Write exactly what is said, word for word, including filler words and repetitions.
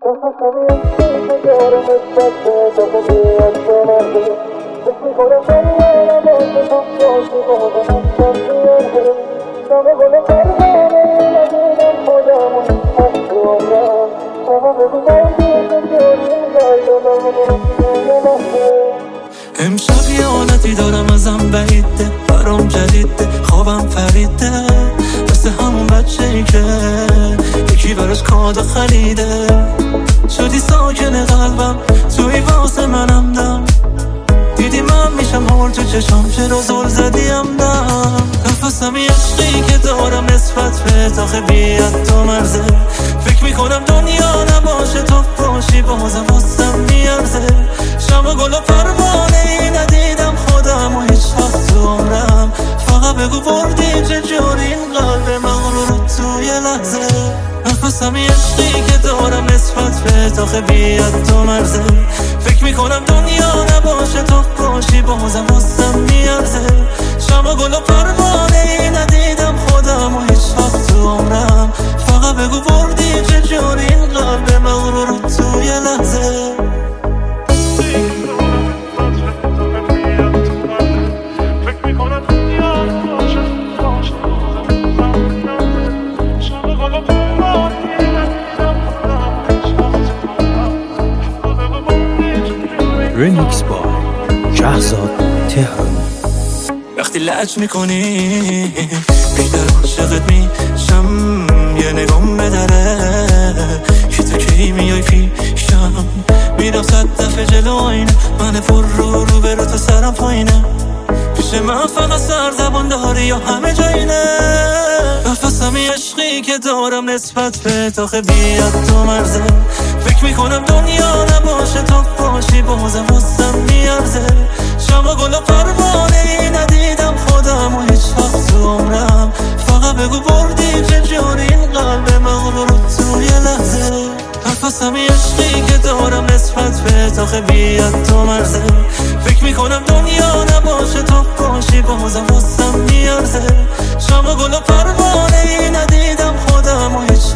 امشب یه حالتی دارم ازم بعیده، برام جدیده، خوابم فریده، مثل همون بچه ای که یکی براش کادو خریده. شدی ساکن قلبم، توی واسه منم دم، دیدی من میشم هول تو چشام، چرا زل زدیم دم. نفسم یه عشقی که دارم نسبت به تاخه بیاد تو مرزه، فکر میکنم دنیا نباشه تو باشی بازم واسم میارزه. شم و گل و پروانه ای ندیدم خودم و هیچ وقت تو عمرم، فقط بگو بردی چجوری این قلب مغرور رو توی لحظه. نفسم یه عشقی که دارم نسبت به تاخه بیاد تو مرزه، فکر میکنم دنیا نباشه تو باشی بازم واسم میارزه. شم و گل و پروانه ای ندیدم خودم و هیچ وقت تو عمرم، فقط بگو بردی چجوری این قلب مغرور رو توی لحظه. ریمیکس با شهزاد تهرانی. وقتی لج میکنی بیشتر عاشقت میشم، یه نگام بدره که تو کی میای پیشم، میرم صد دفعه جلو آینه، من پر رو رو برو تا سرم پایینه، پیش من فقط سر زبان داری یا همه جایینه. نفسم یه عشقی که دارم نسبت به تاخه بیاد تو مرزه، فکر میکنم دنیا نباشه تو باشی بازم واسم میارزه. شم و گل و پروانه ای ندیدم خودم و هیچ وقت تو عمرم، فقط بگو بردی چجوری این قلب مغرور رو توی لحظه. نفسم یه عشقی که دارم نسبت به تاخه بیاد تو مرزه، فکر میکنم دنیا نباشه تو باشی بازم واسم میارزه. شم و گل و پروانه ای ندیدم خودم و هیچ